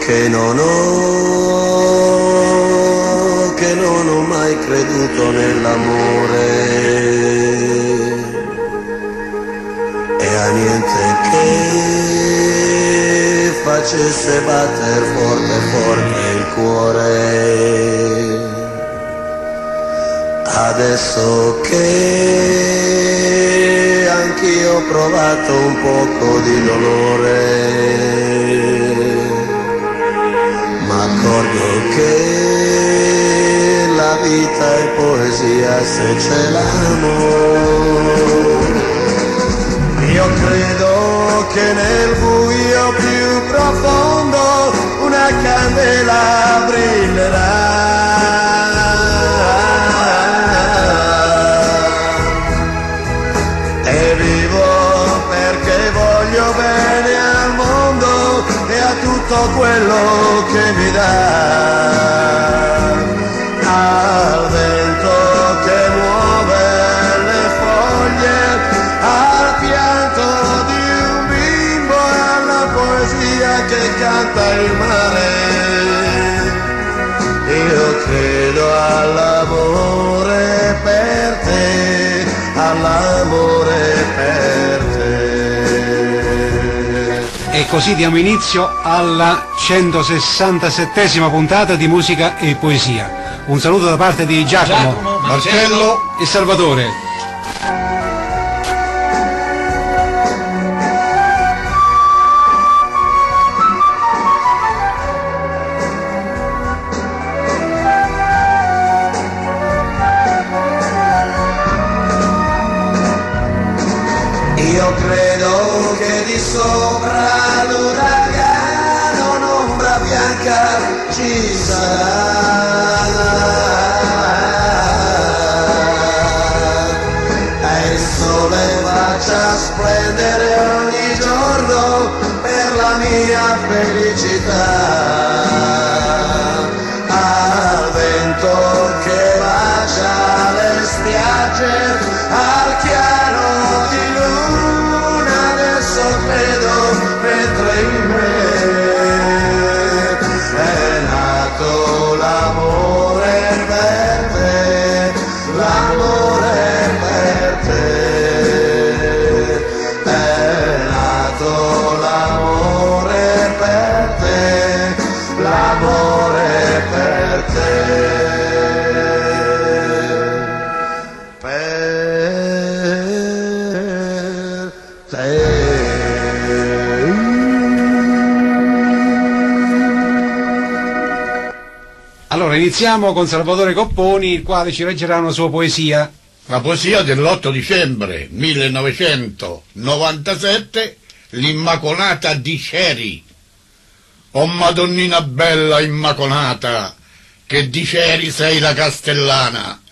che non ho mai creduto nell'amore e a niente che facesse batter forte forte il cuore. Adesso che anch'io ho provato un poco di dolore, m'accorgo che la vita è poesia se c'è l'amore. Io credo che nel buio più profondo una candela brillerà. E vivo perché voglio bene al mondo e a tutto quello che mi dà. Al vento che muove le foglie, al pianto di un bimbo e alla poesia che canta il mare. Io credo all'amore per te, all'amore per te. E così diamo inizio alla 167esima puntata di Musica e Poesia. Un saluto da parte di Giacomo, Marcello e Salvatore. Io credo che di sopra l'uragano un'ombra bianca ci sarà. E il sole faccia splendere ogni giorno per la mia felicità. Al vento che bacia le spiagge, al chiaro di luna, adesso credo mentre in me è nato l'amore per te, l'amore per te, è nato l'amore per te, l'amore per te. Allora iniziamo con Salvatore Copponi, il quale ci leggerà una sua poesia. La poesia dell'8 dicembre 1997, l'Immacolata di Ceri. O Madonnina bella Immacolata, che di Ceri sei la castellana.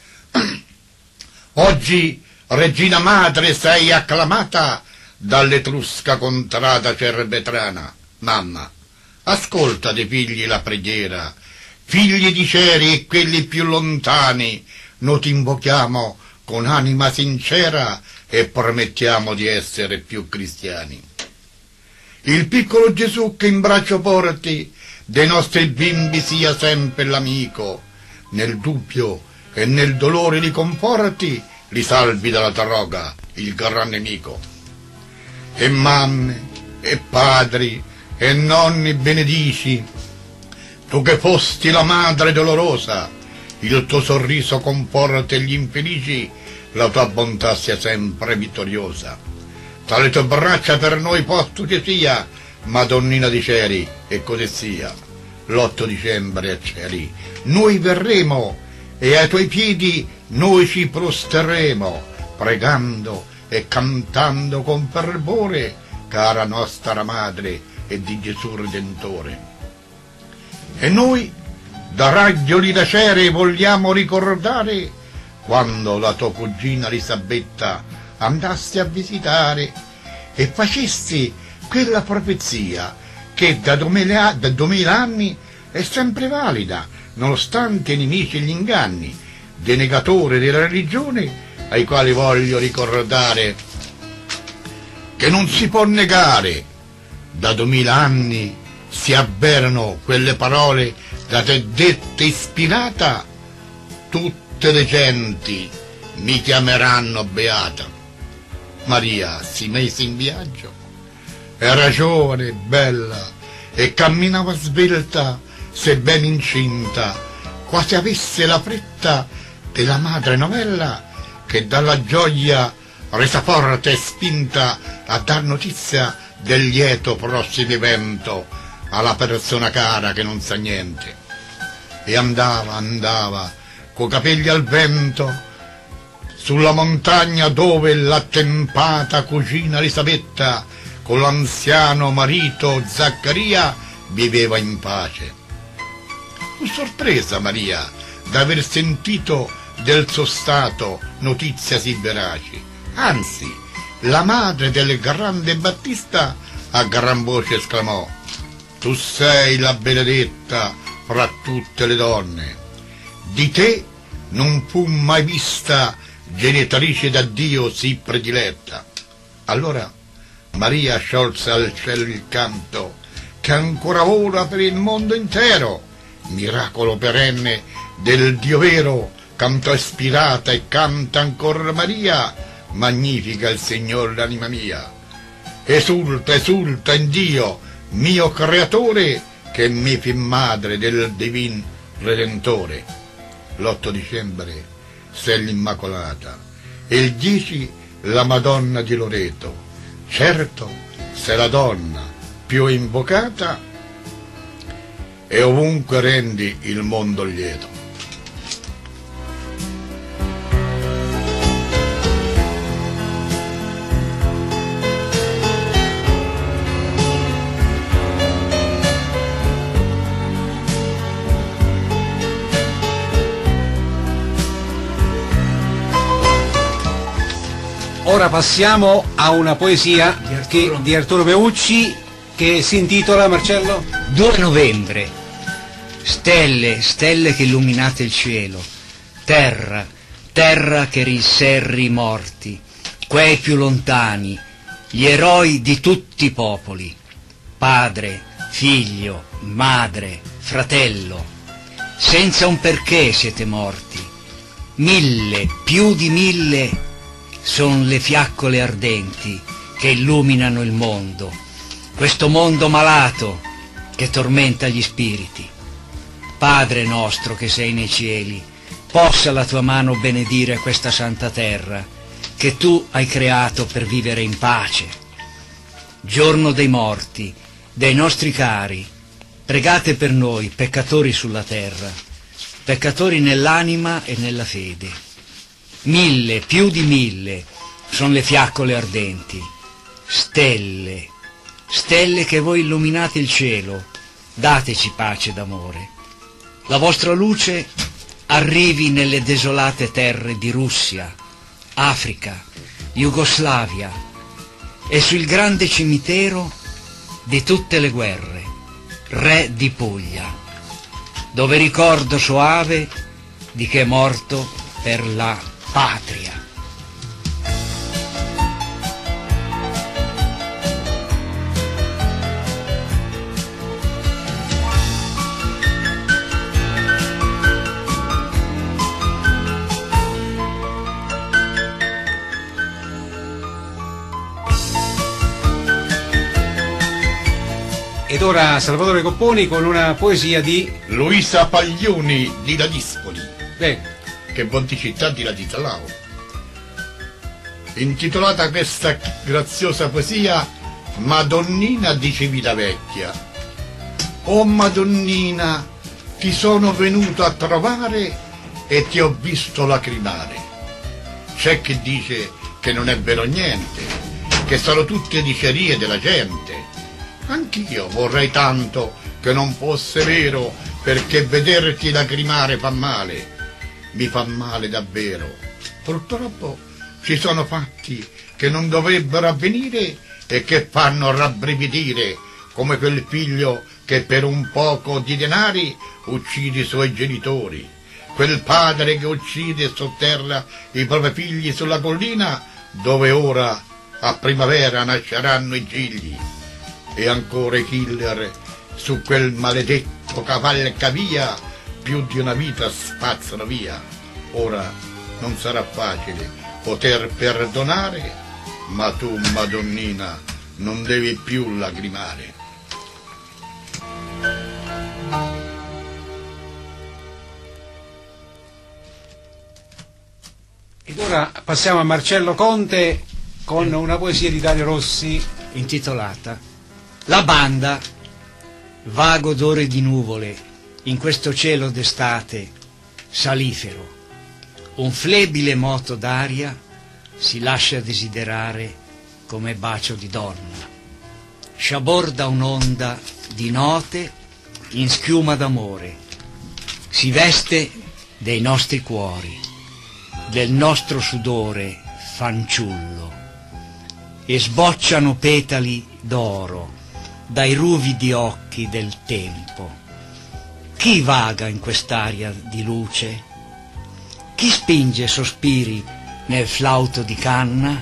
Oggi, Regina Madre, sei acclamata dall'etrusca contrada cervetrana. Mamma, ascolta dei figli la preghiera, figli di Ceri e quelli più lontani, noi ti invochiamo con anima sincera e promettiamo di essere più cristiani. Il piccolo Gesù che in braccio porti, dei nostri bimbi sia sempre l'amico, nel dubbio e nel dolore li conforti, li salvi dalla droga, il gran nemico. E mamme, e padri, e nonni benedici, tu che fosti la madre dolorosa, il tuo sorriso conforta gli infelici, la tua bontà sia sempre vittoriosa. Tra le tue braccia per noi posto che sia, Madonnina di Ceri, e così sia. L'8 dicembre a Ceri noi verremo e ai tuoi piedi noi ci prosterremo, pregando e cantando con fervore, cara nostra madre e di Gesù Redentore. E noi, da Raggioli da Ceri, vogliamo ricordare quando la tua cugina Elisabetta andasti a visitare e facesti quella profezia che da 2000 anni è sempre valida, nonostante i nemici e gli inganni dei negatori della religione, ai quali voglio ricordare che non si può negare da 2000 anni si avverano quelle parole da te dette ispirata, tutte le genti mi chiameranno beata. Maria si mise in viaggio, era giovane, bella, e camminava svelta, sebbene incinta, quasi avesse la fretta della madre novella che dalla gioia resa forte e spinta a dar notizia del lieto prossimo evento alla persona cara che non sa niente. E andava, coi capelli al vento, sulla montagna dove l'attempata cugina Elisabetta con l'anziano marito Zaccaria viveva in pace. Fu sorpresa Maria d'aver sentito del suo stato notizia sì veraci. Anzi, la madre del grande Battista a gran voce esclamò: tu sei la benedetta fra tutte le donne, di te non fu mai vista genitrice da Dio sì prediletta. Allora Maria sciolse al cielo il canto che ancora vola per il mondo intero, miracolo perenne del Dio vero, cantò ispirata e canta ancora Maria, magnifica il Signore l'anima mia. Esulta in Dio, mio creatore, che mi fi madre del divin Redentore. L'8 dicembre s'è l'Immacolata e il 10 la Madonna di Loreto. Certo, se la donna più invocata e ovunque rendi il mondo lieto. Ora passiamo a una poesia di Arturo Meucci che si intitola, Marcello? 2 novembre. Stelle, stelle che illuminate il cielo, terra, terra che riserri i morti, quei più lontani, gli eroi di tutti i popoli, padre, figlio, madre, fratello, senza un perché siete morti, 1000, più di 1000 son le fiaccole ardenti che illuminano il mondo, questo mondo malato che tormenta gli spiriti. Padre nostro che sei nei cieli, possa la tua mano benedire questa santa terra che tu hai creato per vivere in pace. Giorno dei morti, dei nostri cari, pregate per noi peccatori sulla terra, peccatori nell'anima e nella fede. 1000, più di 1000 son le fiaccole ardenti, stelle, stelle che voi illuminate il cielo, dateci pace d'amore. La vostra luce arrivi nelle desolate terre di Russia, Africa, Jugoslavia e sul grande cimitero di tutte le guerre, re di Puglia, dove ricordo soave di che è morto per la patria. Ed ora Salvatore Copponi con una poesia di Luisa Paglioni di Ladispoli, Bene. che Bonti città di Ladislao. Intitolata questa graziosa poesia Madonnina di Civitavecchia. Oh Madonnina, ti sono venuto a trovare e ti ho visto lacrimare. C'è chi dice che non è vero niente, che sono tutte dicerie della gente. Anch'io vorrei tanto che non fosse vero, perché vederti lacrimare fa male. Mi fa male davvero. Purtroppo ci sono fatti che non dovrebbero avvenire e che fanno rabbrividire, come quel figlio che per un poco di denari uccide i suoi genitori, quel padre che uccide e sotterra i propri figli sulla collina dove ora a primavera nasceranno i gigli. E ancora i killer su quel maledetto cavalcavia più di una vita spazzano via. Ora non sarà facile poter perdonare, ma tu, Madonnina, non devi più lagrimare. Ed ora passiamo a Marcello Conte con una poesia di Dario Rossi intitolata La banda, vago odore di nuvole in questo cielo d'estate salifero, un flebile moto d'aria si lascia desiderare come bacio di donna, sciaborda un'onda di note in schiuma d'amore, si veste dei nostri cuori, del nostro sudore fanciullo, e sbocciano petali d'oro dai ruvidi occhi del tempo. Chi vaga in quest'aria di luce? Chi spinge sospiri nel flauto di canna?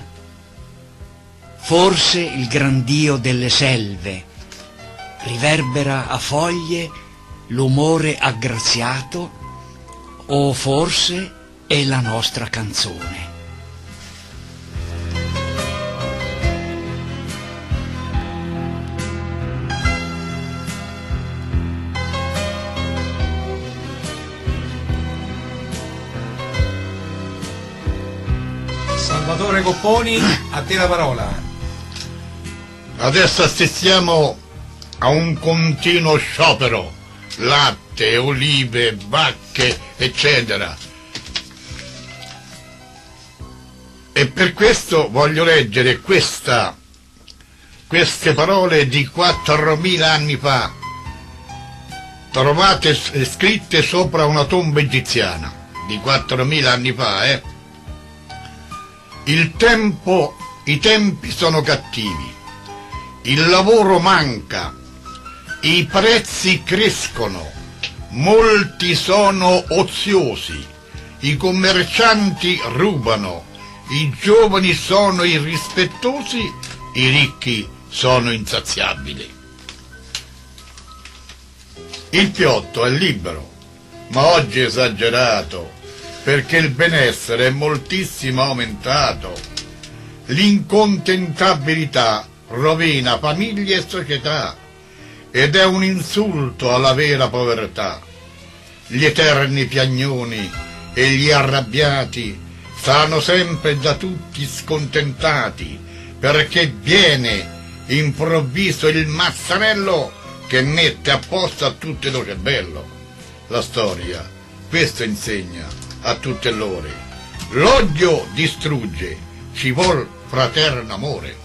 Forse il gran Dio delle selve riverbera a foglie l'umore aggraziato, o forse è la nostra canzone. Salvatore Copponi, a te la parola. Adesso assistiamo a un continuo sciopero, latte, olive, vacche, eccetera. E per questo voglio leggere queste parole di 4.000 anni fa, trovate scritte sopra una tomba egiziana, di 4.000 anni fa, I tempi sono cattivi, il lavoro manca, i prezzi crescono, molti sono oziosi, i commercianti rubano, i giovani sono irrispettosi, i ricchi sono insaziabili. Il piotto è libero, ma oggi è esagerato, perché il benessere è moltissimo aumentato. L'incontentabilità rovina famiglie e società, ed è un insulto alla vera povertà. Gli eterni piagnoni e gli arrabbiati saranno sempre da tutti scontentati, perché viene improvviso il mazzarello che mette a posto a tutto lo cervello. La storia questo insegna a tutte l'ore: l'odio distrugge, ci vuol fraterno amore.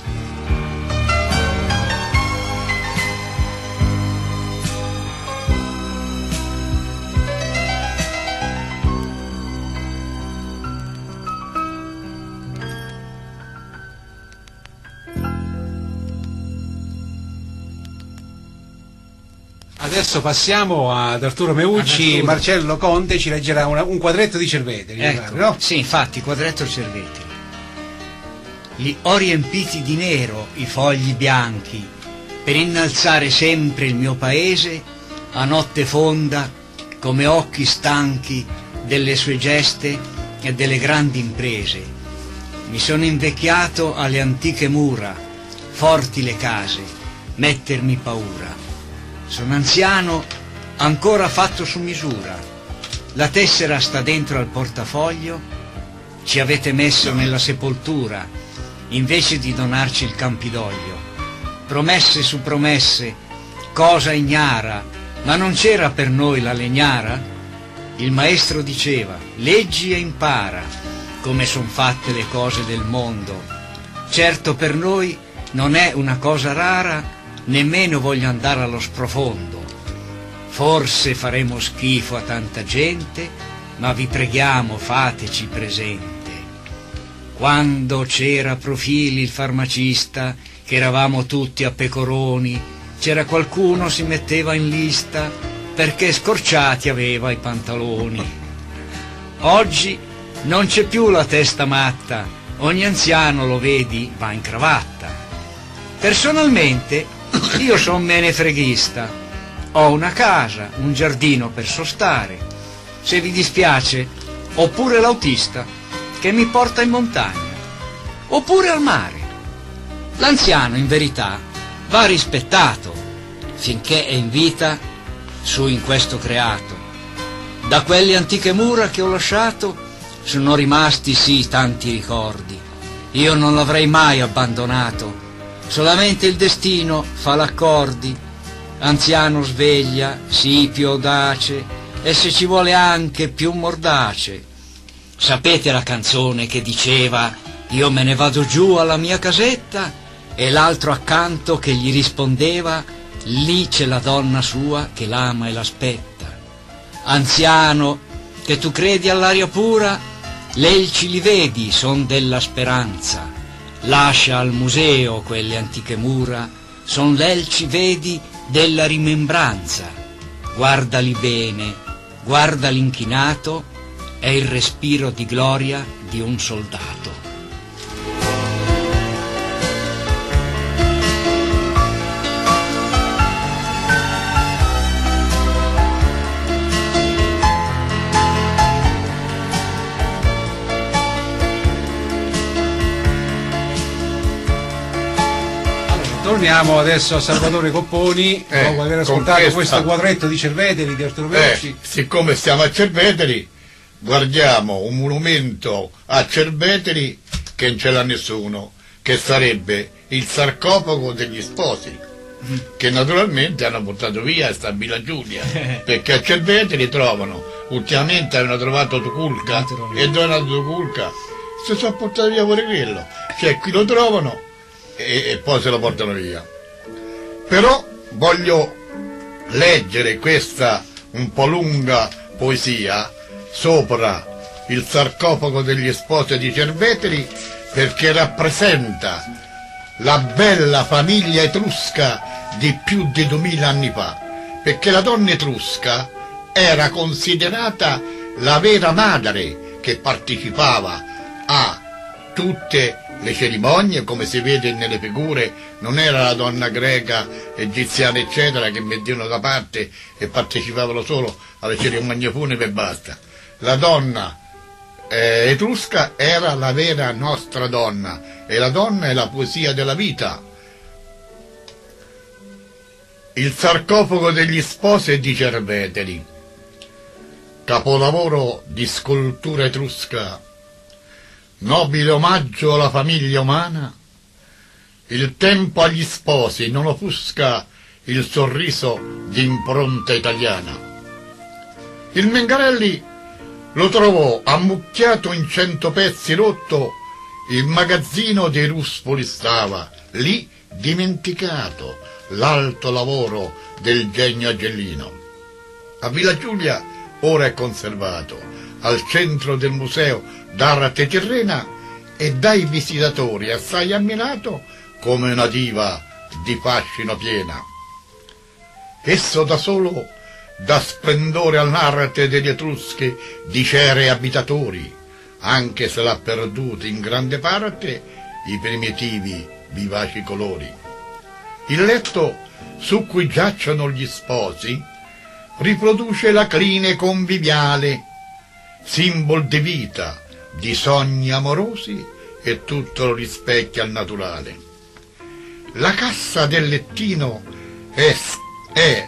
Adesso passiamo ad Arturo Meucci. Marcello Conte ci leggerà un quadretto di Cerveteri. Ecco, no? Sì, infatti, quadretto Cerveteri. Li ho riempiti di nero i fogli bianchi per innalzare sempre il mio paese a notte fonda come occhi stanchi delle sue geste e delle grandi imprese. Mi sono invecchiato alle antiche mura, forti le case, mettermi paura. Sono anziano, ancora fatto su misura. La tessera sta dentro al portafoglio, ci avete messo nella sepoltura, invece di donarci il Campidoglio. Promesse su promesse, cosa ignara, ma non c'era per noi la legnara? Il maestro diceva, leggi e impara, come son fatte le cose del mondo. Certo per noi non è una cosa rara, nemmeno voglio andare allo sprofondo. Forse faremo schifo a tanta gente, ma vi preghiamo fateci presente. Quando c'era Profili il farmacista, che eravamo tutti a pecoroni, c'era qualcuno si metteva in lista perché scorciati aveva i pantaloni. Oggi non c'è più la testa matta, ogni anziano lo vedi va in cravatta. Personalmente Io son menefreghista. Ho una casa, un giardino per sostare. Se vi dispiace, ho pure l'autista che mi porta in montagna. Oppure al mare. L'anziano, in verità, va rispettato finché è in vita su in questo creato. Da quelle antiche mura che ho lasciato sono rimasti sì tanti ricordi. Io non l'avrei mai abbandonato, solamente il destino fa l'accordi. Anziano sveglia, sì più audace, e se ci vuole anche più mordace. Sapete la canzone che diceva: io me ne vado giù alla mia casetta, e l'altro accanto che gli rispondeva: lì c'è la donna sua che l'ama e l'aspetta. Anziano, che tu credi all'aria pura, l'elci li vedi, son della speranza. Lascia al museo quelle antiche mura, son l'elci, vedi, della rimembranza. Guardali bene, guarda l'inchinato, è il respiro di gloria di un soldato. Torniamo adesso a Salvatore Copponi, dopo aver ascoltato questo quadretto di Cerveteri di Arturo Bellucci. Siccome stiamo a Cerveteri, guardiamo un monumento a Cerveteri che non ce l'ha nessuno, che sarebbe il sarcofago degli sposi, che naturalmente hanno portato via sta Villa Giulia, perché a Cerveteri trovano, ultimamente hanno trovato Tuculca, e Donato Tuculca, si sono portati via pure quello, cioè qui lo trovano e poi se lo portano via. Però voglio leggere questa un po' lunga poesia sopra il sarcofago degli sposi di Cerveteri, perché rappresenta la bella famiglia etrusca di più di 2000 anni fa, perché la donna etrusca era considerata la vera madre che partecipava a tutte le cerimonie, come si vede nelle figure. Non era la donna greca, egiziana eccetera che mettevano da parte e partecipavano solo alle cerimonie funebri e basta. La donna etrusca era la vera nostra donna, e la donna è la poesia della vita. Il sarcofago degli sposi di Cerveteri, capolavoro di scultura etrusca, nobile omaggio alla famiglia umana. Il tempo agli sposi non offusca il sorriso d'impronta italiana. Il Mengarelli lo trovò ammucchiato in 100 pezzi rotto, il magazzino dei ruspoli stava lì dimenticato, l'alto lavoro del genio agellino. A Villa Giulia ora è conservato al centro del museo d'arte tirrena e dai visitatori assai ammirato come una diva di fascino piena. Esso da solo dà splendore all'arte degli Etruschi di cere abitatori, anche se l'ha perduto in grande parte i primitivi vivaci colori. Il letto su cui giacciono gli sposi riproduce la cline conviviale, simbolo di vita, di sogni amorosi, e tutto lo rispecchia al naturale. La cassa del lettino è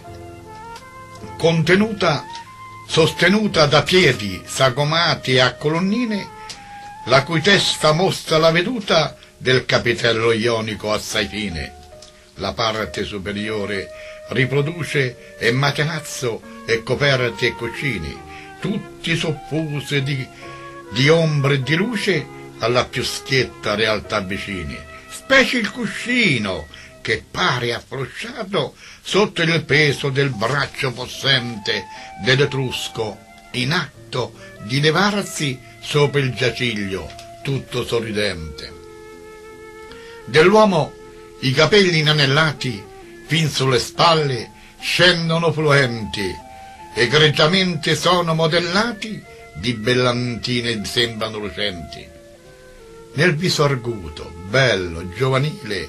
sostenuta da piedi sagomati a colonnine, la cui testa mostra la veduta del capitello ionico assai fine. La parte superiore riproduce e materasso e coperte e cuscini, tutti soffusi di ombre e di luce alla più schietta realtà vicini, specie il cuscino che pare afflosciato sotto il peso del braccio possente dell'etrusco, in atto di levarsi sopra il giaciglio tutto sorridente. Dell'uomo i capelli inanellati fin sulle spalle scendono fluenti, egregiamente sono modellati di brillantine sembrano lucenti. Nel viso arguto, bello, giovanile,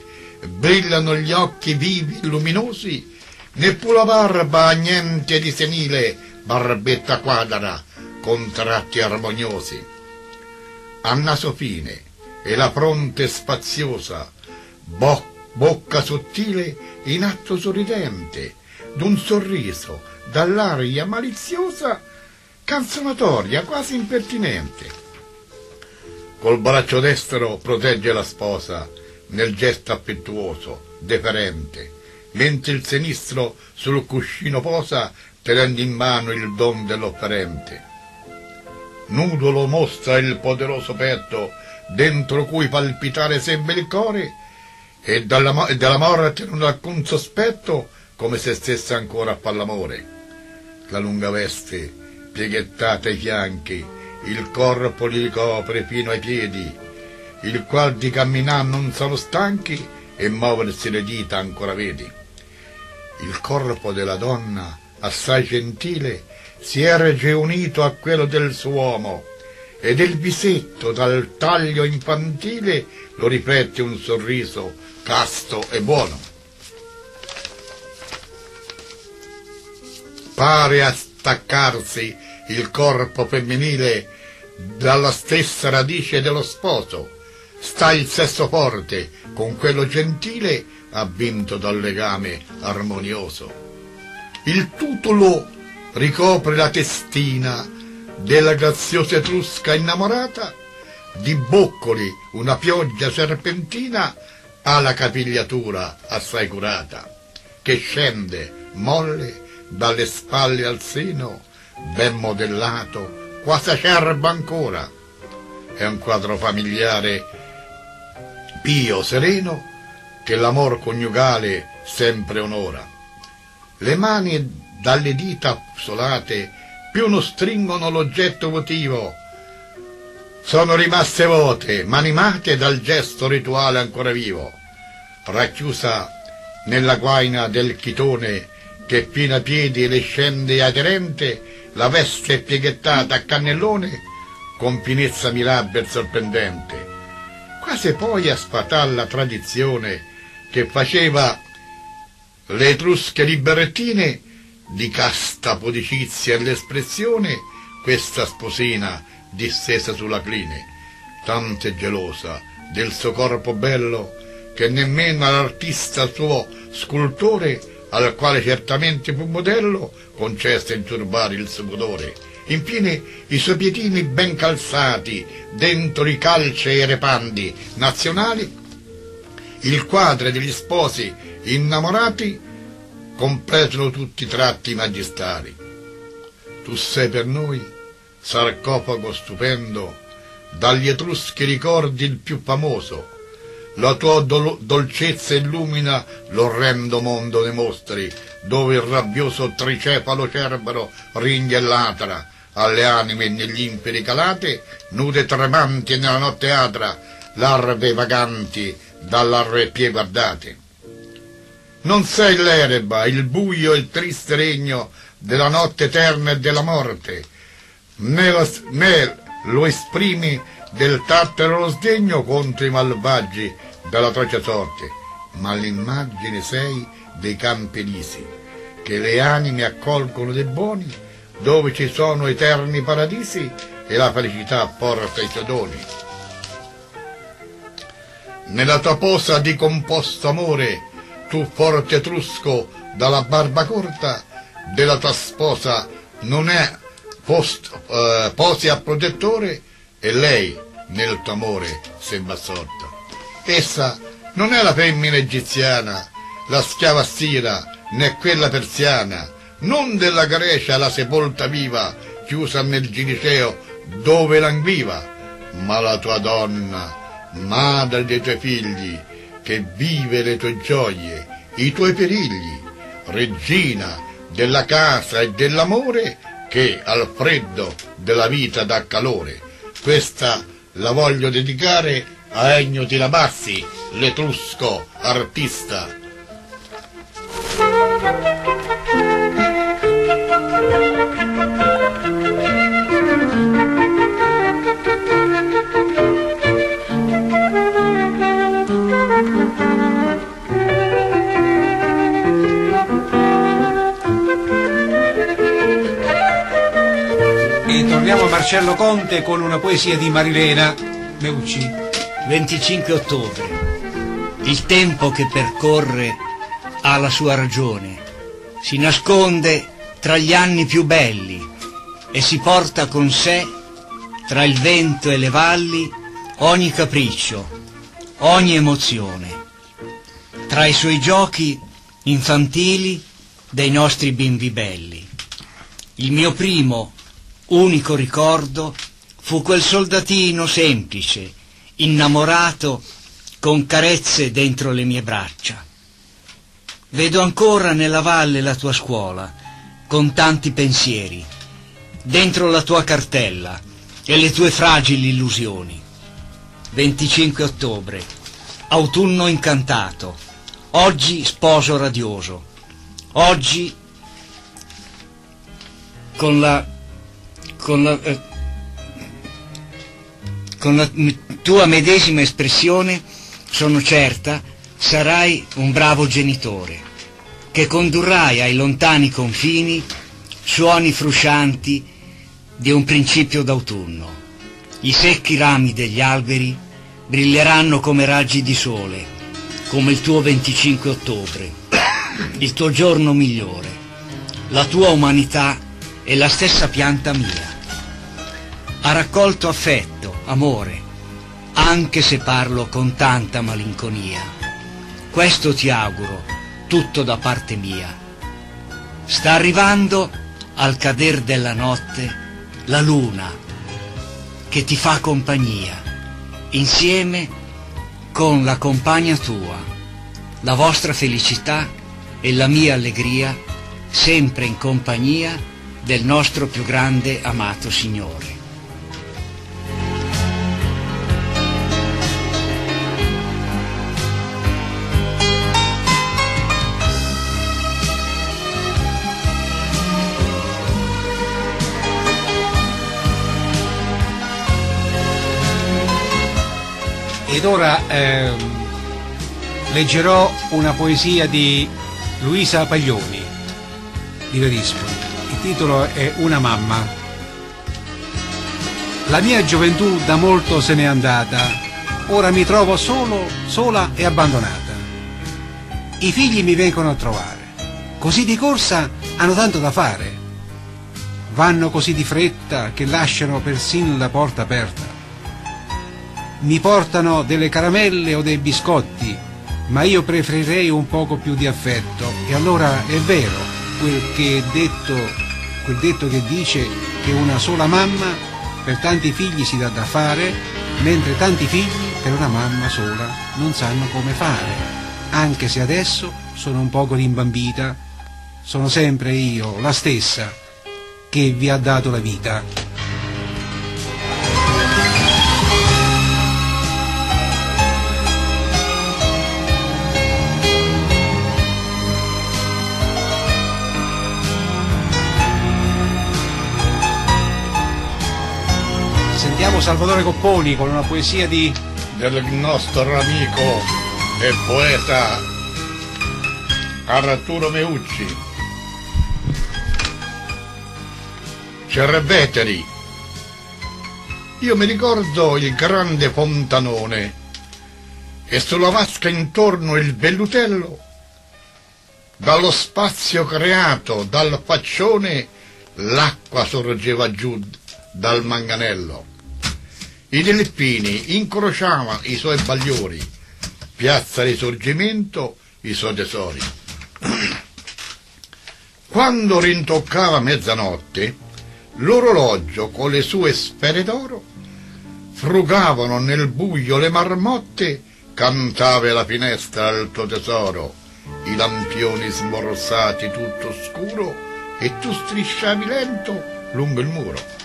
brillano gli occhi vivi e luminosi, neppure la barba ha niente di senile, barbetta quadra, con tratti armoniosi. Ha naso fine e la fronte spaziosa, bocca sottile in atto sorridente, d'un sorriso, dall'aria maliziosa, canzonatoria, quasi impertinente. Col braccio destro protegge la sposa, nel gesto affettuoso, deferente, mentre il sinistro sul cuscino posa, tenendo in mano il don dell'offerente. Nudo lo mostra il poderoso petto, dentro cui palpitare sembra il core, e della morte non ha alcun sospetto, come se stesse ancora a far l'amore. La lunga veste, pieghettata ai fianchi, il corpo li ricopre fino ai piedi, il qual di camminar non sono stanchi, e muoversi le dita ancora vedi. Il corpo della donna, assai gentile, si erge unito a quello del suo uomo, ed il visetto dal taglio infantile lo riflette un sorriso casto e buono. Pare a staccarsi il corpo femminile dalla stessa radice dello sposo, sta il sesso forte con quello gentile, avvinto dal legame armonioso. Il tutolo ricopre la testina della graziosa etrusca innamorata, di boccoli una pioggia serpentina ha la capigliatura assai curata, che scende molle dalle spalle al seno, ben modellato, quasi acerbo ancora. È un quadro familiare pio, sereno, che l'amor coniugale sempre onora. Le mani dalle dita solate più non stringono l'oggetto votivo, sono rimaste vuote, ma animate dal gesto rituale ancora vivo. Racchiusa nella guaina del chitone che fino a piedi le scende aderente, la veste pieghettata a cannellone, con finezza mirabile e sorprendente, quasi poi a sfatar la tradizione che faceva le etrusche libertine di casta pudicizia e l'espressione, questa sposina distesa sulla cline, tanto è gelosa del suo corpo bello che nemmeno all'artista suo scultore, al quale certamente fu modello, concesse inturbare il suo pudore. Infine i suoi piedini ben calzati dentro i calce e repandi nazionali, il quadro degli sposi innamorati completano tutti i tratti magistali. Tu sei per noi sarcofago stupendo, dagli etruschi ricordi il più famoso, la tua dolcezza illumina l'orrendo mondo dei mostri, dove il rabbioso tricefalo cerbero ringhe e latra alle anime negli inferi calate, nude tremanti nella notte adra, larve vaganti dall'arreppie guardate. Non sei l'ereba, il buio e il triste regno della notte eterna e della morte, né lo esprimi del tartaro lo sdegno contro i malvagi dell'atroce sorte, ma l'immagine sei dei campi elisi, che le anime accolgono dei buoni, dove ci sono eterni paradisi e la felicità porta i suoi doni. Nella tua posa di composto amore, tu forte etrusco dalla barba corta, della tua sposa non è posi a protettore, e lei nel tuo amore sembra assorta. Essa non è la femmina egiziana, la schiava assira, né quella persiana, non della Grecia la sepolta viva, chiusa nel Giliceo dove languiva, ma la tua donna, madre dei tuoi figli, che vive le tue gioie, i tuoi perigli, regina della casa e dell'amore, che al freddo della vita dà calore. Questa la voglio dedicare a Ennio Tirabassi, l'etrusco artista. Marcello Conte con una poesia di Marilena Meucci. 25 ottobre. Il tempo che percorre ha la sua ragione, si nasconde tra gli anni più belli e si porta con sé, tra il vento e le valli, ogni capriccio, ogni emozione. Tra i suoi giochi infantili dei nostri bimbi belli. Il mio primo, unico ricordo fu quel soldatino semplice, innamorato, con carezze dentro le mie braccia. Vedo ancora nella valle la tua scuola, con tanti pensieri, dentro la tua cartella e le tue fragili illusioni. 25 ottobre, autunno incantato, oggi sposo radioso, oggi con la tua medesima espressione sono certa sarai un bravo genitore, che condurrai ai lontani confini suoni fruscianti di un principio d'autunno. I secchi rami degli alberi brilleranno come raggi di sole, come il tuo 25 ottobre, il tuo giorno migliore. La tua umanità è la stessa pianta mia. Ha raccolto affetto, amore, anche se parlo con tanta malinconia. Questo ti auguro, tutto da parte mia. Sta arrivando al cader della notte la luna che ti fa compagnia, insieme con la compagna tua, la vostra felicità e la mia allegria, sempre in compagnia del nostro più grande amato Signore. Ed ora leggerò una poesia di Luisa Paglioni di Verispoli. Il titolo è Una mamma. La mia gioventù da molto se n'è andata, ora mi trovo sola e abbandonata. I figli mi vengono a trovare, così di corsa hanno tanto da fare. Vanno così di fretta che lasciano persino la porta aperta. Mi portano delle caramelle o dei biscotti, ma io preferirei un poco più di affetto. E allora è vero quel detto che dice che una sola mamma per tanti figli si dà da fare, mentre tanti figli per una mamma sola non sanno come fare. Anche se adesso sono un poco rimbambita, sono sempre io, la stessa, che vi ha dato la vita. Sentiamo Salvatore Copponi con una poesia del nostro amico e poeta Arturo Meucci. Cerveteri. Io mi ricordo il grande fontanone e sulla vasca intorno il vellutello. Dallo spazio creato dal faccione l'acqua sorgeva giù dal manganello. I delfini incrociavano i suoi bagliori, piazza Risorgimento i suoi tesori. Quando rintoccava mezzanotte, l'orologio con le sue sfere d'oro frugavano nel buio le marmotte, cantava alla finestra il tuo tesoro, i lampioni smorzati tutto scuro e tu strisciavi lento lungo il muro.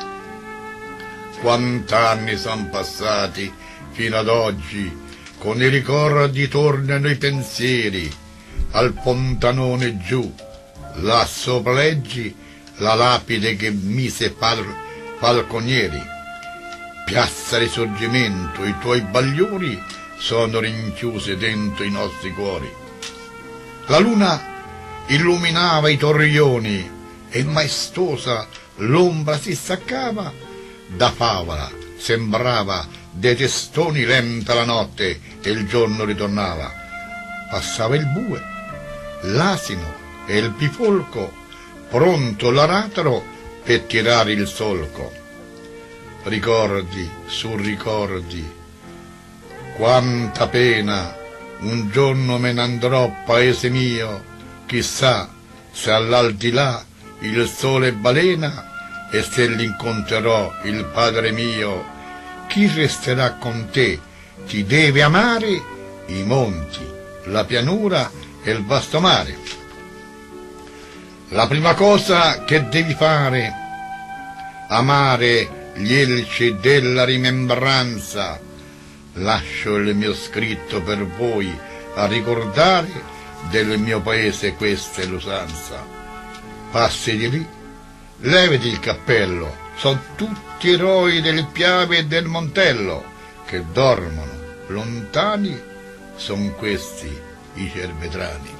Quant'anni son passati fino ad oggi, con i ricordi tornano i pensieri, al fontanone giù, là sopra leggi la lapide che mise falconieri. Piazza Risorgimento, i tuoi bagliori sono rinchiusi dentro i nostri cuori. La luna illuminava i torrioni e maestosa l'ombra si staccava da favola, sembrava dei testoni lenta la notte e il giorno ritornava. Passava il bue, l'asino e il bifolco, pronto l'aratro per tirare il solco. Ricordi su ricordi, quanta pena, un giorno me ne andrò, paese mio, chissà se all'aldilà il sole balena e se l'incontrerò il padre mio. Chi resterà con te ti deve amare i monti, la pianura e il vasto mare. La prima cosa che devi fare, amare gli elci della rimembranza. Lascio il mio scritto per voi a ricordare del mio paese questa è l'usanza. Passi di lì, levati il cappello, sono tutti eroi del Piave e del Montello che dormono lontani, son questi i cervetrani.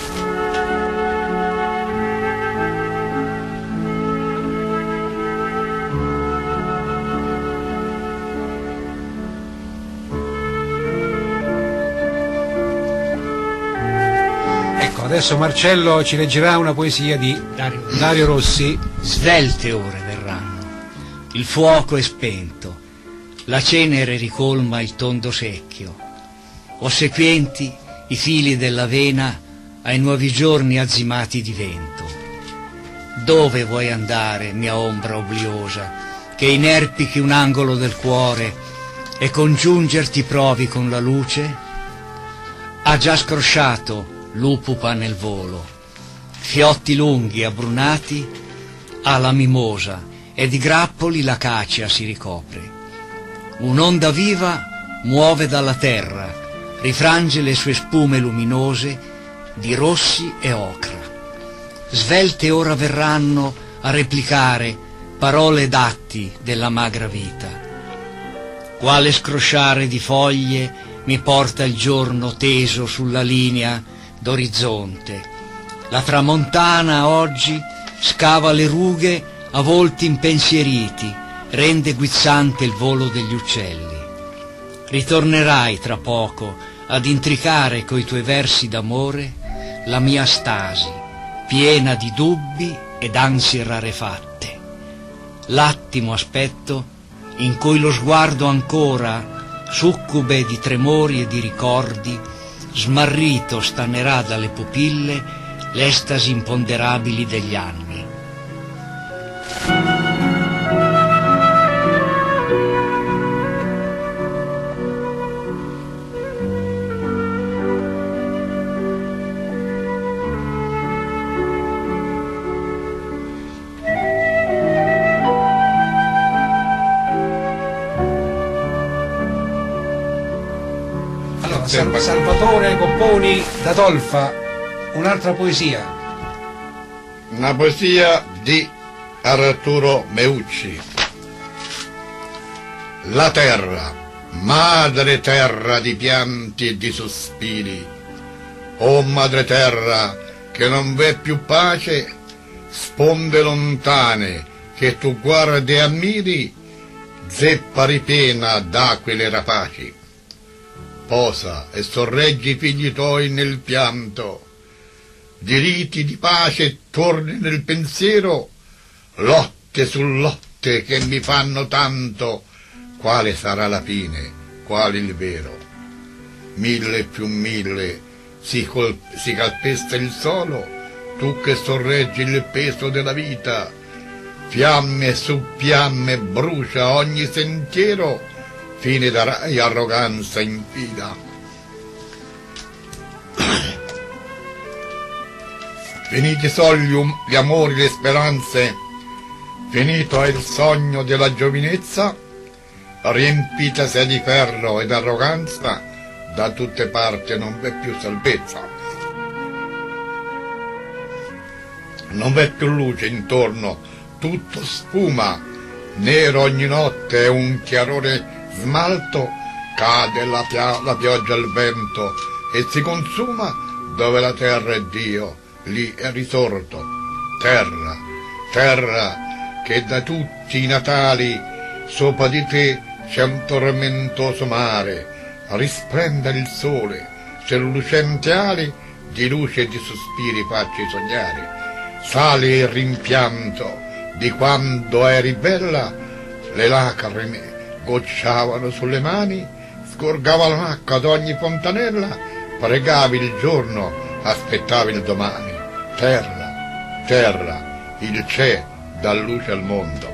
Adesso Marcello ci leggerà una poesia di Dario Rossi. Svelte ore verranno, il fuoco è spento, la cenere ricolma il tondo secchio, ossequienti i fili dell'avena ai nuovi giorni azzimati di vento. Dove vuoi andare, mia ombra obliosa, che inerpichi un angolo del cuore e congiungerti provi con la luce? Ha già scrosciato l'upupa nel volo, fiotti lunghi abbrunati ha la mimosa e di grappoli l'acacia si ricopre. Un'onda viva muove dalla terra, rifrange le sue spume luminose di rossi e ocra. Svelte ora verranno a replicare parole d'atti della magra vita. Quale scrosciare di foglie mi porta il giorno teso sulla linea d'orizzonte. La tramontana oggi scava le rughe a volti impensieriti, rende guizzante il volo degli uccelli. Ritornerai tra poco ad intricare coi tuoi versi d'amore la mia stasi, piena di dubbi ed ansie rarefatte. L'attimo aspetto in cui lo sguardo ancora, succube di tremori e di ricordi, smarrito stanerà dalle pupille l'estasi imponderabili degli anni. Salvatore Copponi da Tolfa, un'altra poesia. Una poesia di Arturo Meucci. La terra, madre terra di pianti e di sospiri, o madre terra che non v'è più pace, sponde lontane che tu guardi e ammiri, zeppa ripena d'aquile rapaci. Posa e sorreggi i figli tuoi nel pianto, di riti di pace torni nel pensiero, lotte su lotte che mi fanno tanto, quale sarà la fine, quale il vero? 1000 più 1000 si calpesta il solo, tu che sorreggi il peso della vita, fiamme su fiamme brucia ogni sentiero, fine darai arroganza infida. Finiti sono gli amori, le speranze, finito è il sogno della giovinezza, riempitasi di ferro ed arroganza, da tutte parti non v'è più salvezza. Non v'è più luce intorno, tutto spuma, nero ogni notte è un chiarore smalto, cade la pioggia al vento e si consuma dove la terra è Dio, lì è risorto. Terra, terra che da tutti i natali sopra di te c'è un tormentoso mare, risplenda il sole, se lucente ali di luce e di sospiri facci sognare. Sale il rimpianto di quando eri bella, le lacrime gocciavano sulle mani, scorgava l'acqua ad ogni fontanella, pregavi il giorno, aspettavi il domani. Terra, terra, il c'è dà luce al mondo.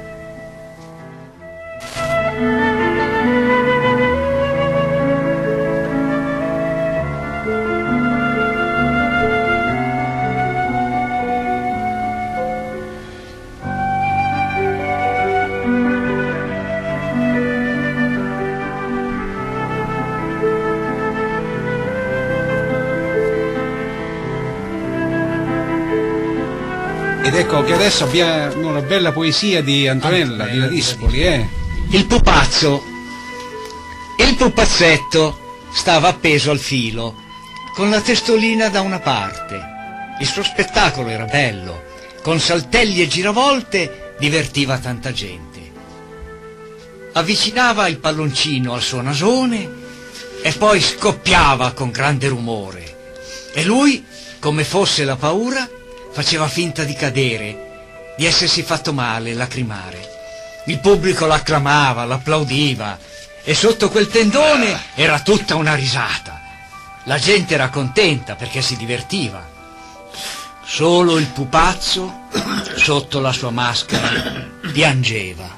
Ed ecco che adesso abbiamo una bella poesia di Antonella di Ladispoli, Il pupazzo. Il pupazzetto stava appeso al filo, con la testolina da una parte. Il suo spettacolo era bello, con saltelli e giravolte divertiva tanta gente. Avvicinava il palloncino al suo nasone e poi scoppiava con grande rumore. E lui, come fosse la paura, faceva finta di cadere, di essersi fatto male, lacrimare. Il pubblico l'acclamava, l'applaudiva e sotto quel tendone era tutta una risata. La gente era contenta perché si divertiva. Solo il pupazzo, sotto la sua maschera, piangeva.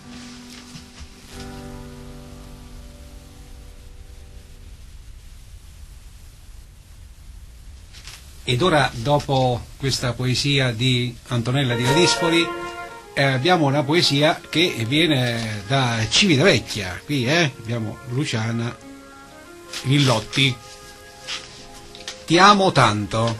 Ed ora, dopo questa poesia di Antonella di Ladispoli, abbiamo una poesia che viene da Civitavecchia. Qui abbiamo Luciana Grillotti. Ti amo tanto.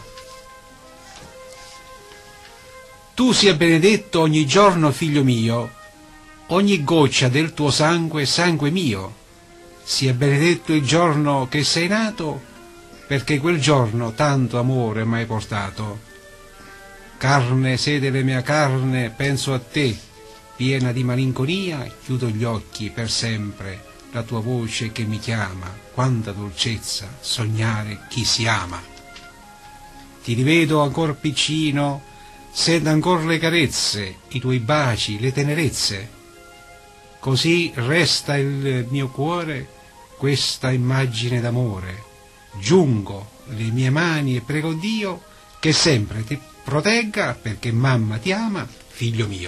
Tu sia benedetto ogni giorno, figlio mio, ogni goccia del tuo sangue, sangue mio. Sia benedetto il giorno che sei nato, perché quel giorno tanto amore m'hai portato. Carne, sede della mia carne, penso a te, piena di malinconia, chiudo gli occhi per sempre, la tua voce che mi chiama, quanta dolcezza sognare chi si ama. Ti rivedo ancor piccino, sento ancor le carezze, i tuoi baci, le tenerezze. Così resta il mio cuore questa immagine d'amore. Giungo le mie mani e prego Dio che sempre ti protegga, perché mamma ti ama, figlio mio.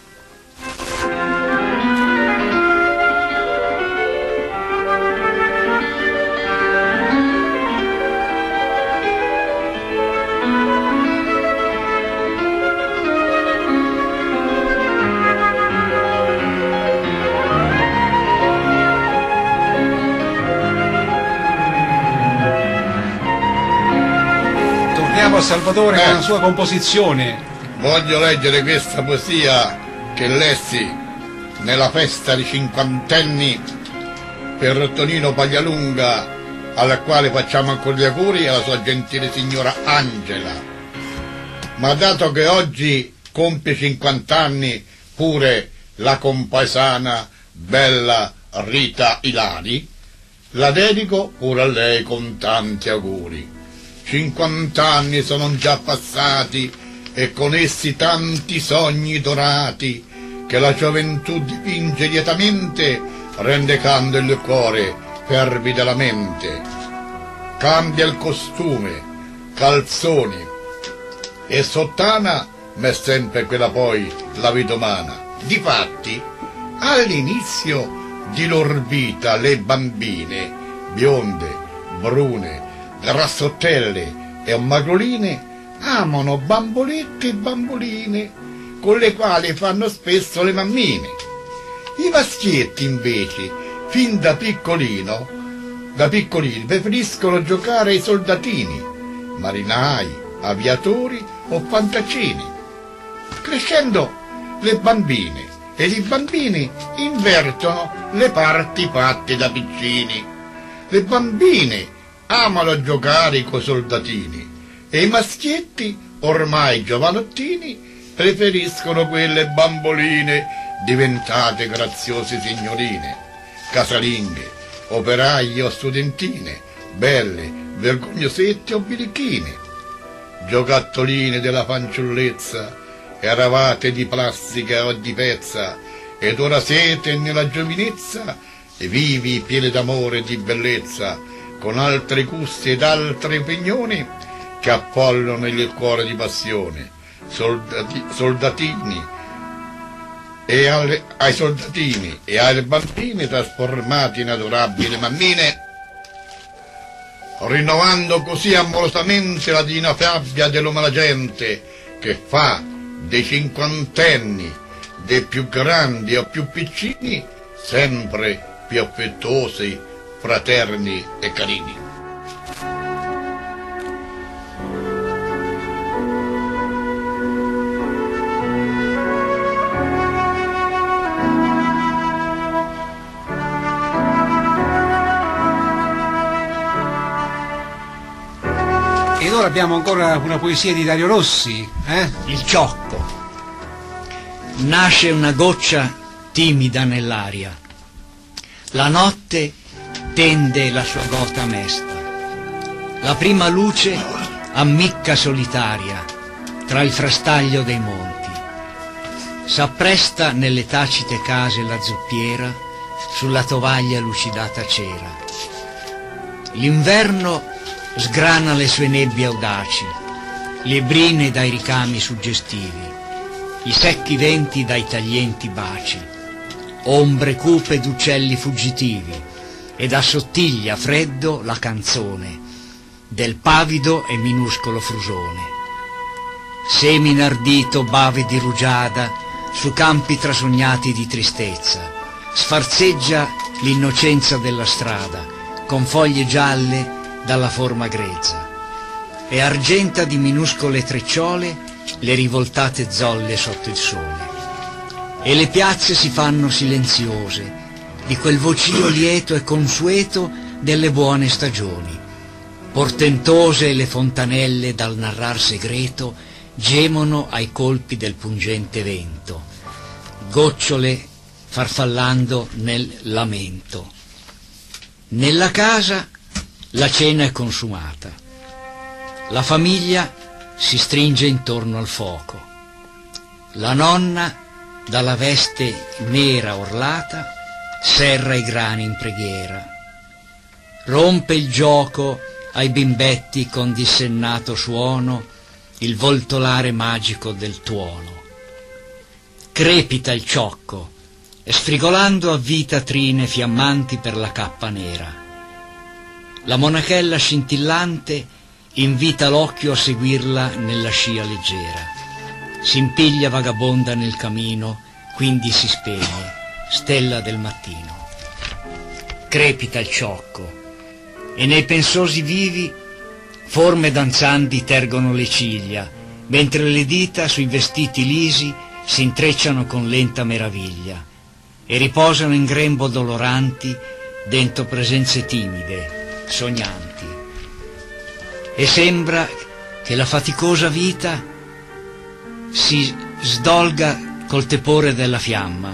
Salvatore con la sua composizione. Voglio leggere questa poesia che lessi nella festa di cinquantenni per Tonino Paglialunga, alla quale facciamo ancora gli auguri, e alla sua gentile signora Angela. Ma dato che oggi compie 50 anni pure la compaesana bella Rita Ilari, la dedico pure a lei con tanti auguri. 50 anni sono già passati e con essi tanti sogni dorati che la gioventù dipinge lietamente, rende cando il cuore, fervida la mente. Cambia il costume, calzoni e sottana, ma è sempre quella poi la vita umana. Difatti, all'inizio di lor vita le bambine, bionde, brune, grassottelle e magroline, amano bamboletti e bamboline, con le quali fanno spesso le mammine. I maschietti invece, fin da piccolini, preferiscono giocare ai soldatini, marinai, aviatori o fantaccini. Crescendo, le bambine e i bambini invertono le parti fatte da piccini. Le bambine amano giocare coi soldatini e i maschietti, ormai giovanottini, preferiscono quelle bamboline diventate graziose signorine, casalinghe, operaie o studentine, belle, vergognosette o birichine, giocattolini della fanciullezza, eravate di plastica o di pezza, ed ora siete nella giovinezza, e vivi pieni d'amore e di bellezza, con altri gusti ed altre opinioni, che appollono il cuore di passione, soldatini, e ai soldatini e alle bambine trasformati in adorabili mammine, rinnovando così amorosamente la divina fabbia dell'umana gente, che fa dei cinquantenni, dei più grandi o più piccini, sempre più affettuosi, fraterni e carini. Ed ora abbiamo ancora una poesia di Dario Rossi, Il ciocco. Nasce una goccia timida nell'aria. La notte tende la sua gota mesta. La prima luce ammicca solitaria tra il frastaglio dei monti. S'appresta nelle tacite case la zuppiera, sulla tovaglia lucidata cera. L'inverno sgrana le sue nebbie audaci, le brine dai ricami suggestivi, i secchi venti dai taglienti baci, ombre cupe d'uccelli fuggitivi, ed assottiglia freddo la canzone del pavido e minuscolo frusone. Semina ardito bave di rugiada su campi trasognati di tristezza, sfarzeggia l'innocenza della strada con foglie gialle dalla forma grezza, e argenta di minuscole trecciole le rivoltate zolle sotto il sole, e le piazze si fanno silenziose di quel vocio lieto e consueto delle buone stagioni. Portentose le fontanelle dal narrar segreto gemono ai colpi del pungente vento, gocciole farfallando nel lamento. Nella casa la cena è consumata, la famiglia si stringe intorno al fuoco, la nonna dalla veste nera orlata serra i grani in preghiera, rompe il gioco ai bimbetti con dissennato suono il voltolare magico del tuono. Crepita il ciocco e sfrigolando avvita trine fiammanti per la cappa nera. La monachella scintillante invita l'occhio a seguirla nella scia leggera. S'impiglia vagabonda nel camino, quindi si spegne, stella del mattino. Crepita il ciocco, e nei pensosi vivi forme danzanti tergono le ciglia, mentre le dita sui vestiti lisi si intrecciano con lenta meraviglia, e riposano in grembo doloranti dentro presenze timide, sognanti. E sembra che la faticosa vita si sdolga col tepore della fiamma.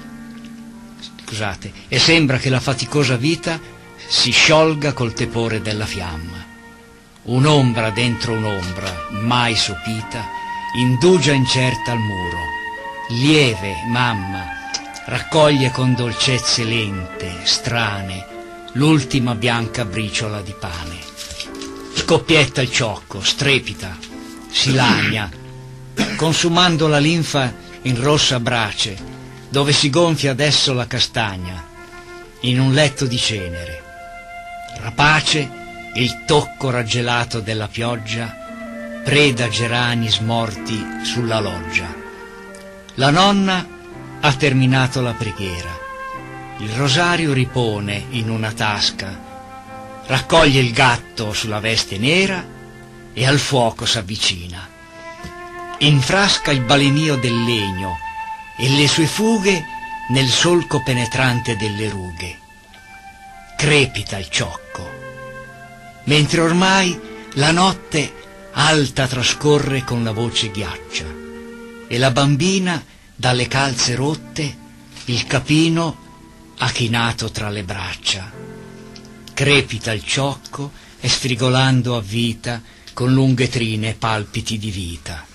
Scusate, e sembra che la faticosa vita si sciolga col tepore della fiamma. Un'ombra dentro un'ombra, mai sopita, indugia incerta al muro. Lieve, mamma, raccoglie con dolcezze lente, strane, l'ultima bianca briciola di pane. Scoppietta il ciocco, strepita, si lagna, consumando la linfa in rossa brace, dove si gonfia adesso la castagna, in un letto di cenere. Rapace il tocco raggelato della pioggia preda gerani smorti sulla loggia. La nonna ha terminato la preghiera, il rosario ripone in una tasca, raccoglie il gatto sulla veste nera e al fuoco s'avvicina. Infrasca il balenio del legno e le sue fughe nel solco penetrante delle rughe. Crepita il ciocco, mentre ormai la notte alta trascorre con la voce ghiaccia, e la bambina dalle calze rotte, il capino ha chinato tra le braccia. Crepita il ciocco e sfrigolando a vita con lunghe trine palpiti di vita.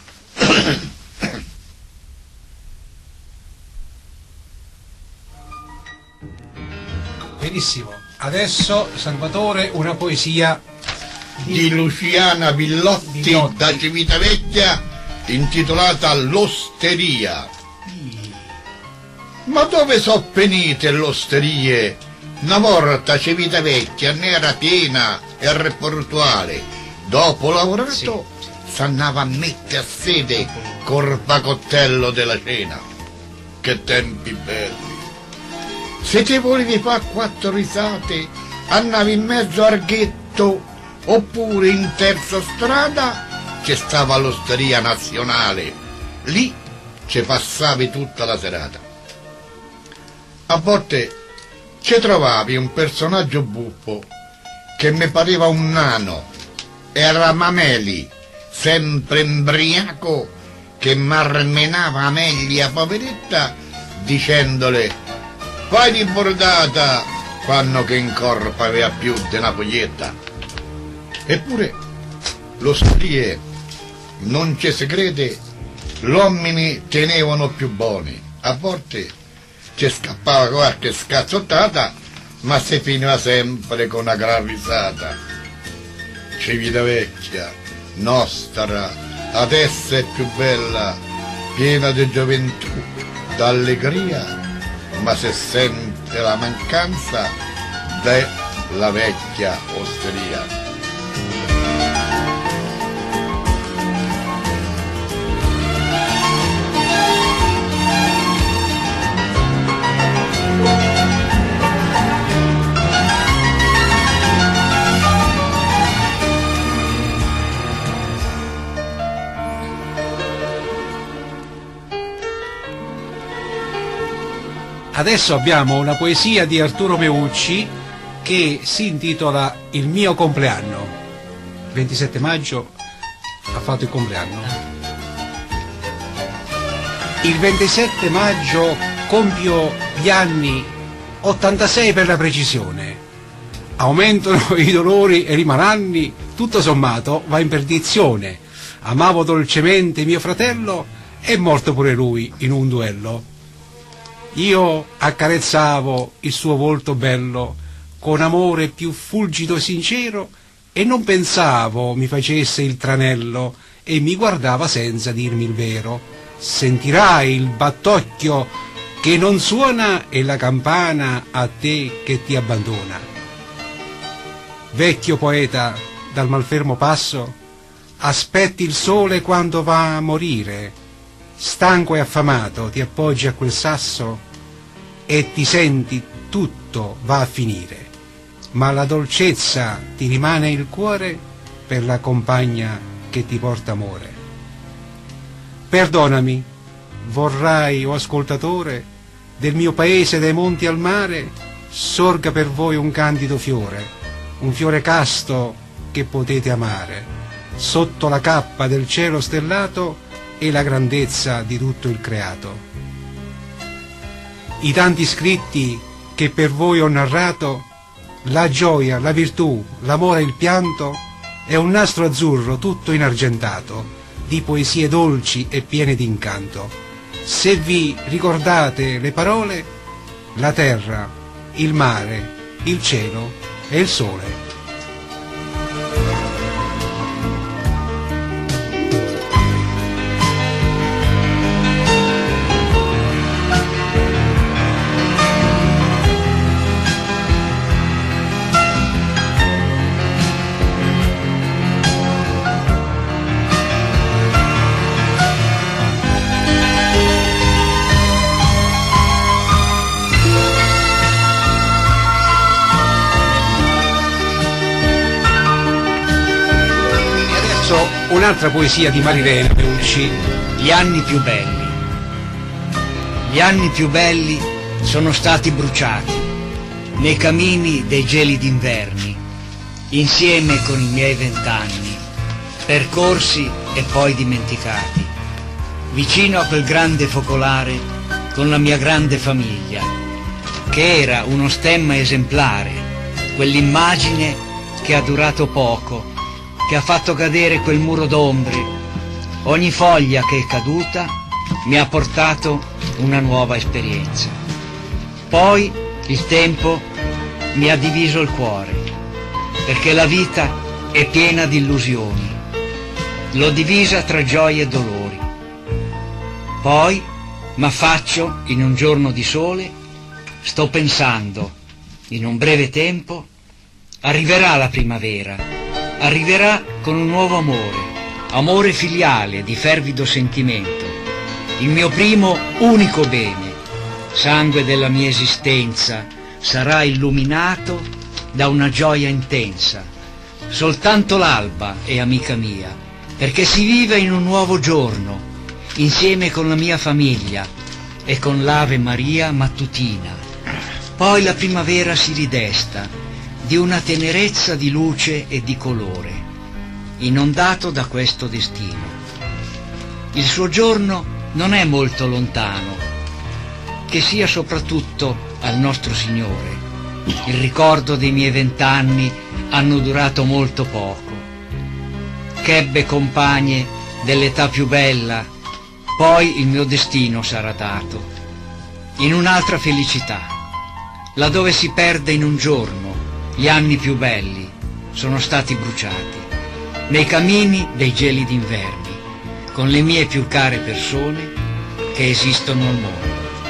Benissimo, adesso Salvatore una poesia Di Luciana Villotti, da Civitavecchia, intitolata L'osteria. Ma dove so finite l'osterie? Una volta Civitavecchia ne era piena e reportuale. Dopo lavorato s'andava a mettere a sede col pacottello della cena. Che tempi belli! Se ti volevi fare 4 risate, andavi in mezzo al ghetto, oppure in terza strada c'è stava l'Osteria Nazionale. Lì ci passavi tutta la serata. A volte ci trovavi un personaggio buffo che mi pareva un nano. Era Mameli, sempre imbriaco, che marmenava Amelia poveretta dicendole: fai di bordata, quando che in corpo aveva più di una foglietta. Eppure l'osterie, non ci si crede, l'uomini tenevano più buoni. A volte ci scappava qualche scazzottata, ma si finiva sempre con una gran risata. Civitavecchia, nostra, adesso è più bella, piena di gioventù, d'allegria, ma se sente la mancanza della vecchia osteria. Adesso abbiamo una poesia di Arturo Meucci che si intitola Il mio compleanno. 27 maggio ha fatto il compleanno. Il 27 maggio compio gli anni 86 per la precisione. Aumentano i dolori e rimananni, tutto sommato va in perdizione. Amavo dolcemente mio fratello, è morto pure lui in un duello. Io accarezzavo il suo volto bello con amore più fulgido e sincero e non pensavo mi facesse il tranello e mi guardava senza dirmi il vero. Sentirai il battocchio che non suona e la campana a te che ti abbandona. Vecchio poeta dal malfermo passo, aspetti il sole quando va a morire. Stanco e affamato ti appoggi a quel sasso e ti senti tutto va a finire, ma la dolcezza ti rimane il cuore per la compagna che ti porta amore. Perdonami, vorrai, o ascoltatore, del mio paese dai monti al mare, sorga per voi un candido fiore, un fiore casto che potete amare, sotto la cappa del cielo stellato e la grandezza di tutto il creato. I tanti scritti che per voi ho narrato, la gioia, la virtù, l'amore e il pianto, è un nastro azzurro tutto inargentato, di poesie dolci e piene d'incanto. Se vi ricordate le parole, la terra, il mare, il cielo e il sole. Un'altra poesia di Marilena Meucci. Gli anni più belli. Gli anni più belli sono stati bruciati nei camini dei gelidi inverni, insieme con i miei 20 anni, percorsi e poi dimenticati. vicino a quel grande focolare con la mia grande famiglia, che era uno stemma esemplare, quell'immagine che ha durato poco, che ha fatto cadere quel muro d'ombre. Ogni foglia che è caduta mi ha portato una nuova esperienza. Poi il tempo mi ha diviso il cuore, perché la vita è piena di illusioni. L'ho divisa tra gioie e dolori. Poi m'affaccio in un giorno di sole, sto pensando, in un breve tempo, arriverà la primavera, arriverà con un nuovo amore filiale di fervido sentimento, il mio primo unico bene, sangue della mia esistenza, sarà illuminato da una gioia intensa. Soltanto l'alba è amica mia, perché si vive in un nuovo giorno, insieme con la mia famiglia e con l'Ave Maria mattutina. Poi la primavera si ridesta di una tenerezza di luce e di colore, inondato da questo destino. Il suo giorno non è molto lontano, che sia soprattutto al nostro Signore. Il ricordo dei miei 20 anni hanno durato molto poco. Ch'ebbe compagne dell'età più bella, poi il mio destino sarà dato in un'altra felicità, laddove si perde in un giorno gli anni più belli sono stati bruciati nei camini dei gelidi inverni, con le mie più care persone che esistono al mondo.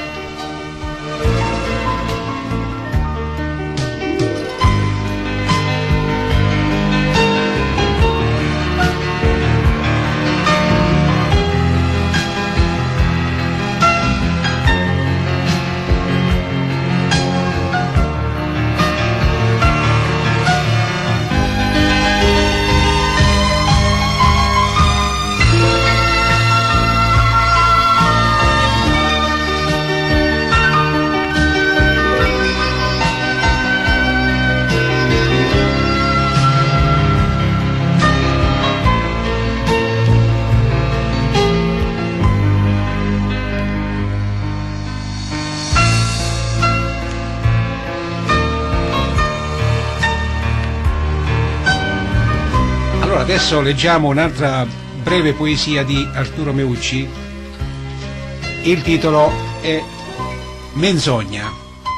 Adesso leggiamo un'altra breve poesia di Arturo Meucci. Il titolo è Menzogna.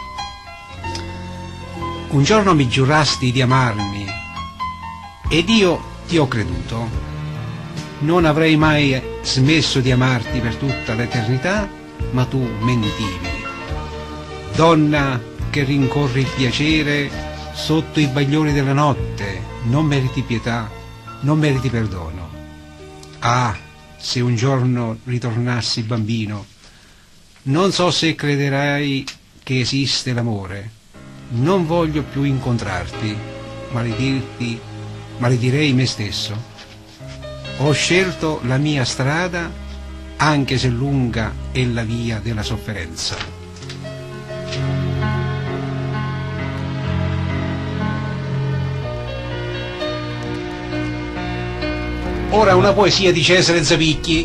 Un giorno mi giurasti di amarmi ed io ti ho creduto. Non avrei mai smesso di amarti per tutta l'eternità, ma tu mentivi. Donna che rincorri il piacere sotto i bagliori della notte, non meriti pietà, non meriti perdono. Ah, se un giorno ritornassi bambino, non so se crederai che esiste l'amore. Non voglio più incontrarti, maledirei me stesso. Ho scelto la mia strada, anche se lunga è la via della sofferenza. Ora una poesia di Cesare Zavicchi.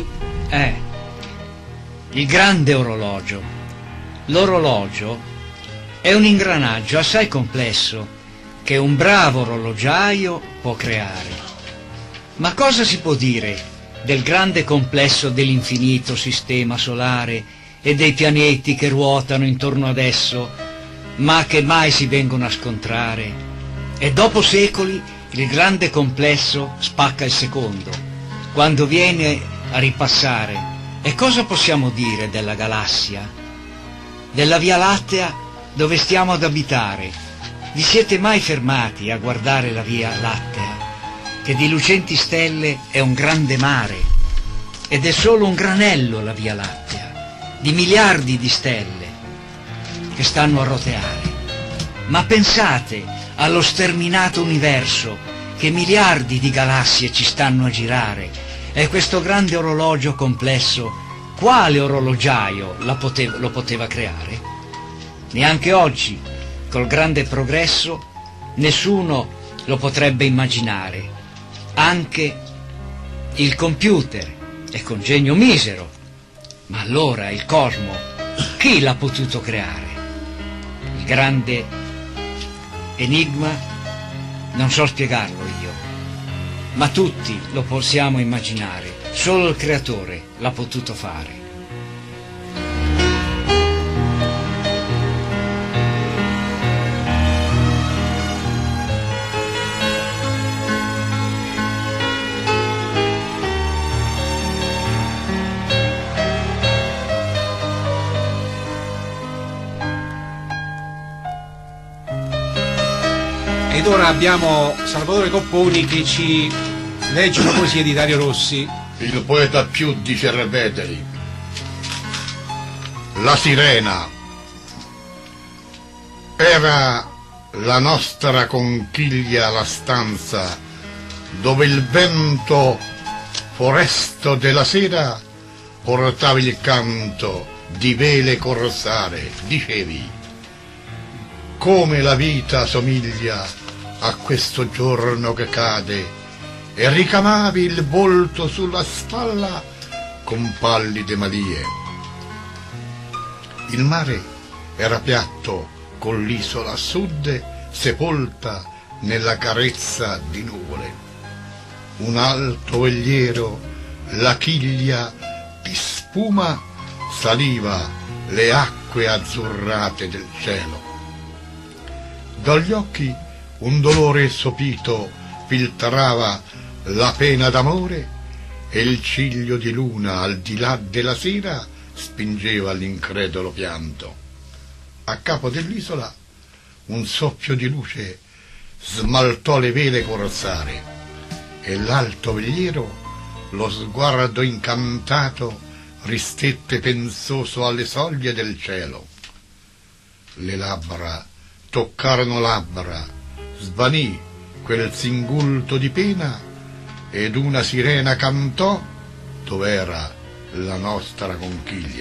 Il grande orologio. L'orologio è un ingranaggio assai complesso che un bravo orologiaio può creare. Ma cosa si può dire del grande complesso dell'infinito sistema solare e dei pianeti che ruotano intorno ad esso, ma che mai si vengono a scontrare? E dopo secoli il grande complesso spacca il secondo, quando viene a ripassare. E cosa possiamo dire della galassia? Della Via Lattea dove stiamo ad abitare? Vi siete mai fermati a guardare la Via Lattea, che di lucenti stelle è un grande mare, ed è solo un granello la Via Lattea, di miliardi di stelle che stanno a roteare? Ma pensate allo sterminato universo, che miliardi di galassie ci stanno a girare, e questo grande orologio complesso, quale orologiaio lo poteva creare? Neanche oggi, col grande progresso, nessuno lo potrebbe immaginare. Anche il computer è congegno misero Ma allora il cosmo, chi l'ha potuto creare? Il grande enigma non so spiegarlo io, ma tutti lo possiamo immaginare, solo il creatore l'ha potuto fare. Ed ora abbiamo Salvatore Copponi che ci legge una poesia di Dario Rossi. Il poeta più di Cerveteri. La sirena. Era la nostra conchiglia la stanza dove il vento foresto della sera portava il canto di vele corsare. Dicevi, come la vita somiglia a questo giorno che cade, e ricamavi il volto sulla spalla con pallide malie. Il mare era piatto con l'isola a sud sepolta nella carezza di nuvole. Un alto veliero, la chiglia di spuma, saliva le acque azzurrate del cielo. Dagli occhi un dolore sopito filtrava la pena d'amore e il ciglio di luna al di là della sera spingeva l'incredulo pianto. A capo dell'isola un soffio di luce smaltò le vele corsare e l'alto veliero, lo sguardo incantato, ristette pensoso alle soglie del cielo. Le labbra toccarono labbra, svanì quel singulto di pena ed una sirena cantò dov'era la nostra conchiglia.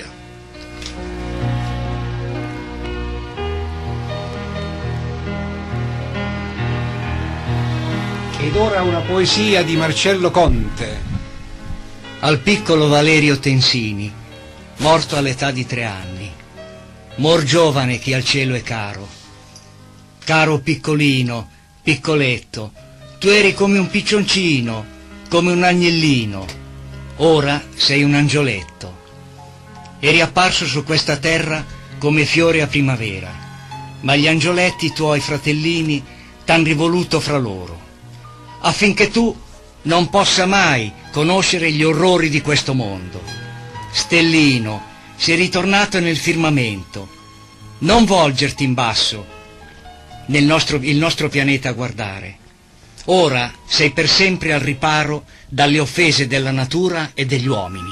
Ed ora una poesia di Marcello Conte. Al piccolo Valerio Tensini, morto all'età di 3 anni, mor giovane chi al cielo è caro. Caro piccolino, piccoletto, tu eri come un piccioncino, come un agnellino, ora sei un angioletto. Eri apparso su questa terra come fiore a primavera, ma gli angioletti tuoi fratellini t'han rivoluto fra loro, affinché tu non possa mai conoscere gli orrori di questo mondo. Stellino, sei ritornato nel firmamento, non volgerti in basso, il nostro pianeta a guardare. Ora sei per sempre al riparo dalle offese della natura e degli uomini.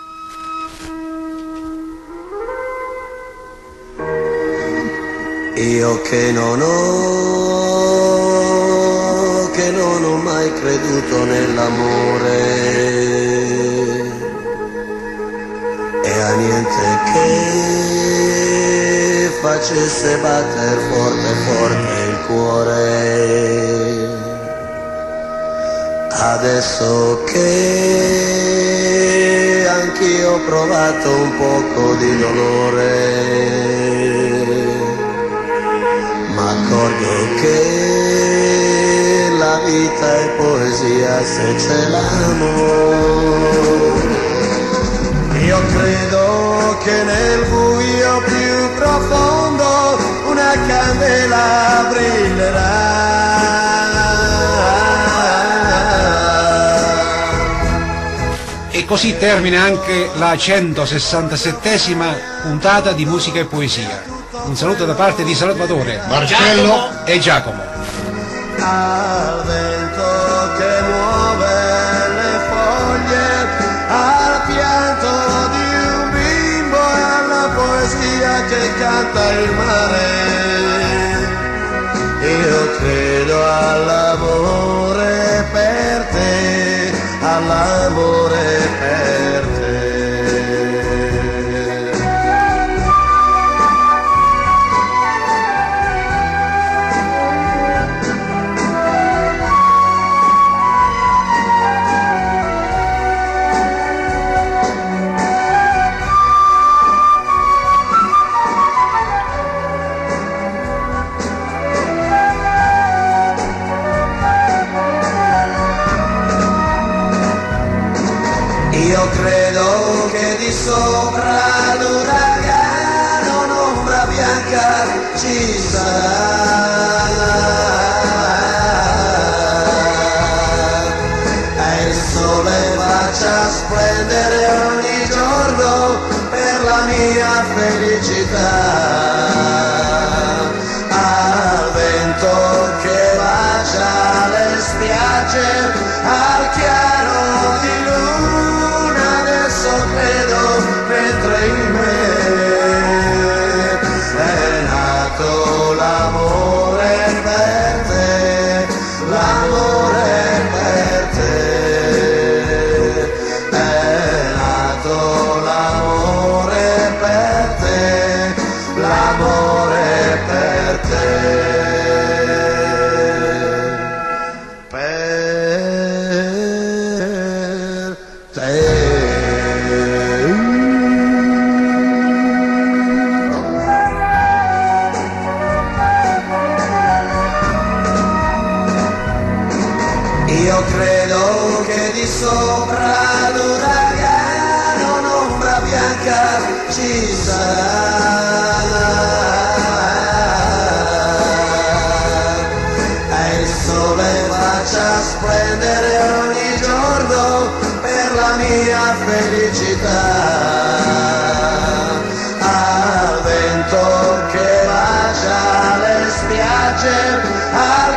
Io che non ho mai creduto nell'amore e a niente che facesse batter forte forte il cuore. Adesso che anch'io ho provato un poco di dolore, m'accorgo che la vita è poesia se c'è l'amore. Io credo che nel buio più profondo una candela brillerà. E così termina anche la 167esima puntata di Musica e Poesia. Un saluto da parte di Salvatore, Marcello e Giacomo. Al vento che muove le foglie, al pianto di un bimbo e alla poesia che canta il mare. Io credo all'amore per te, all'amore per te. sopra l'uragano un'ombra bianca ci sarà. E il sole faccia splendere ogni giorno per la mia felicità. Al vento che bacia le spiagge, al chiaro di luna adesso credo mentre in me è nato l'amore per te, l'amore per te, è nato l'amore per te, l'amore per te. Io credo che di sopra l'uragano un'ombra bianca ci sarà. E il sole faccia splendere ogni giorno per la mia felicità. Al vento che bacia le spiagge,